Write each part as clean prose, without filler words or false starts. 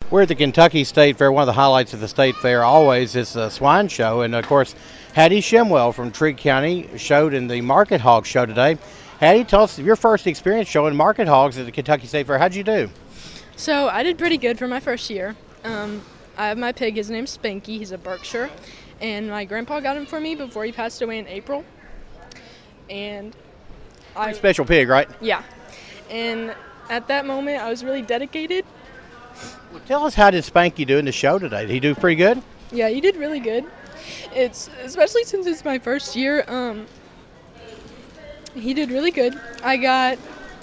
We're at the Kentucky State Fair. One of the highlights of the State Fair always is the swine show. And, of course, Hattie Shimwell from Trigg County showed in the Market Hog show today. Hattie, tell us your first experience showing market hogs at the Kentucky State Fair. How'd you do? So I did pretty good for my first year. I have my pig. His name's Spanky. He's a Berkshire. And my grandpa got him for me before he passed away in April. And Pretty special pig, right? Yeah. And at that moment, I was really dedicated. Well, tell us, how did Spanky do in the show today? Did he do pretty good? Yeah, he did really good. It's especially since it's my first year. He did really good. I got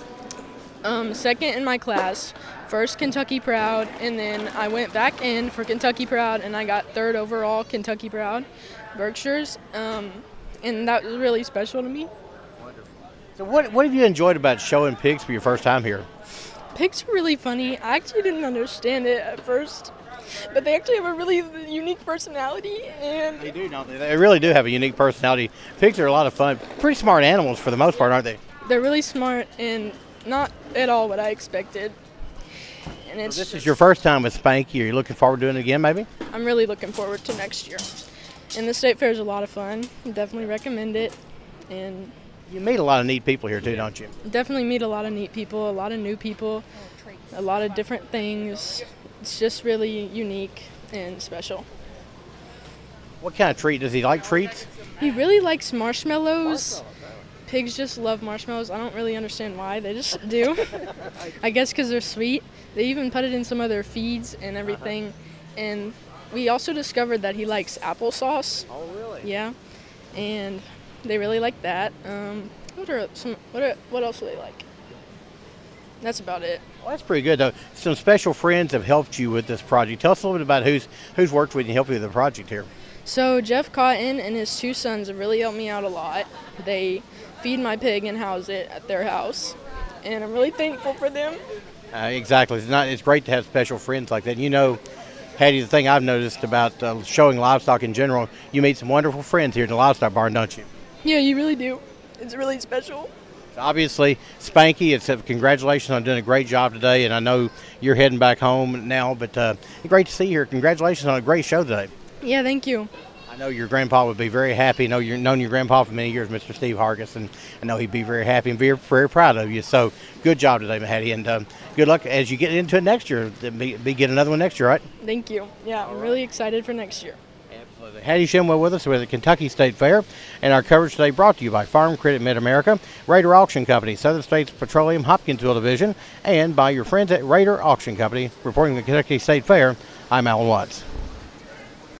second in my class, first Kentucky Proud, and then I went back in for Kentucky Proud, and I got third overall Kentucky Proud Berkshires, and that was really special to me. Wonderful. So what have you enjoyed about showing pigs for your first time here? Pigs are really funny. I actually didn't understand it at first, but they actually have a really unique personality. And They do, don't they? They really do have a unique personality. Pigs are a lot of fun. Pretty smart animals for the most part, aren't they? they're really smart and not at all what I expected. And it's So this is your first time with Spanky. Are you looking forward to doing it again, maybe? I'm really looking forward to next year. And the State Fair is a lot of fun. Definitely recommend it. And You meet a lot of neat people here, too, don't you? definitely meet a lot of neat people, a lot of new people, a lot of different things. It's just really unique and special. What kind of treat? Does he like treats? He really likes marshmallows. Pigs just love marshmallows. I don't really understand why. They just do. I guess because they're sweet. They even put it in some of their feeds and everything. And we also discovered that he likes applesauce. Oh, really? Yeah. And they really like that. What else do they like? That's about it. Well, that's pretty good, though. Some special friends have helped you with this project. Tell us a little bit about who's worked with you and helped you with the project here. So Jeff Cotton and his two sons have really helped me out a lot. They feed my pig and house it at their house, and I'm really thankful for them. Exactly. It's great to have special friends like that. You know, Hattie, the thing I've noticed about showing livestock in general, you meet some wonderful friends here at the livestock barn, don't you? Yeah, you really do. It's really special. Obviously, Spanky, congratulations on doing a great job today, and I know you're heading back home now, but great to see you here. Congratulations on a great show today. Yeah, thank you. I know your grandpa would be very happy. I know you've known your grandpa for many years, Mr. Steve Hargis, and I know he'd be very happy and very, very proud of you. So good job today, Hattie, and good luck as you get into it next year. Get another one next year, right? Thank you. Yeah, I'm really excited for next year. Absolutely. Hattie Shimwell with us with the Kentucky State Fair, and our coverage today brought to you by Farm Credit Mid-America, Raider Auction Company, Southern States Petroleum Hopkinsville Division, and by your friends at Raider Auction Company. Reporting the Kentucky State Fair, I'm Alan Watts.